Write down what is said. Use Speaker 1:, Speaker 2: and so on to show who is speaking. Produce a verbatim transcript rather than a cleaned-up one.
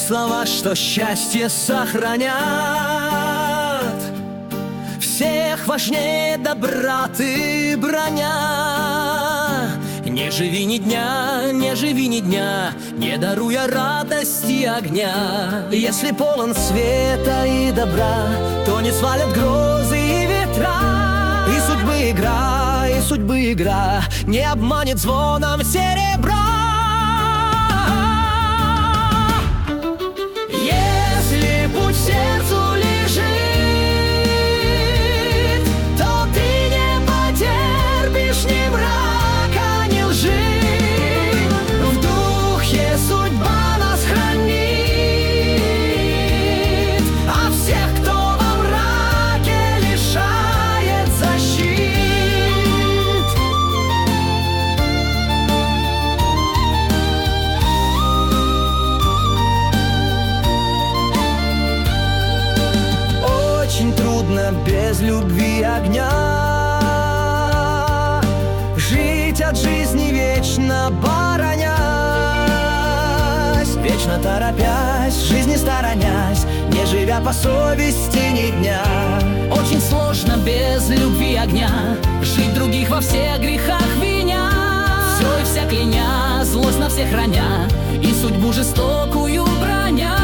Speaker 1: слова, что счастье сохранят. Всех важнее добра ты броня. Не живи ни дня, не живи ни дня, не даруя радости огня. Если полон света и добра, то не свалят грозы и ветра. И судьбы игра, и судьбы игра не обманет звоном серебра. Если путь сердцу лежит, то ты не потерпишь ни мрака, ни лжи. В духе судьба нас хранит, а всех, кто во мраке, лишает защит. Очень трудно без любви огня жить от жизни вечно боронясь, вечно торопясь, жизни сторонясь, не живя по совести ни дня.
Speaker 2: Очень сложно без любви огня жить других во всех грехах виня. Все и вся кляня, злость на всех храня, и судьбу жестокую броня.